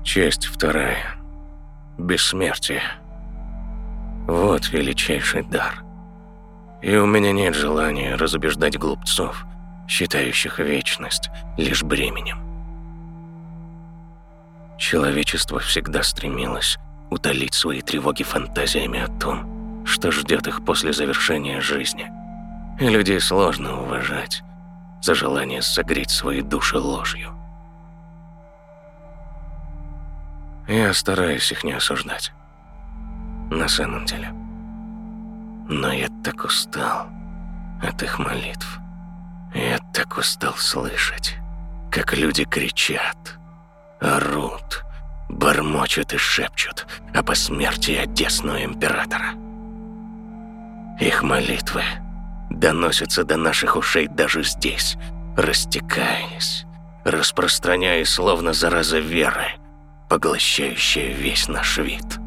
Честь вторая. Бессмертие. Вот величайший дар. И у меня нет желания разубеждать глупцов, считающих вечность лишь бременем. Человечество всегда стремилось утолить свои тревоги фантазиями о том, что ждет их после завершения жизни. И людей сложно уважать за желание согреть свои души ложью. Я стараюсь их не осуждать. На самом деле. Но я так устал от их молитв. Я так устал слышать, как люди кричат, орут, бормочут и шепчут о посмертии одесного императора. Их молитвы доносятся до наших ушей даже здесь, растекаясь, распространяясь словно зараза веры, поглощающая весь наш вид.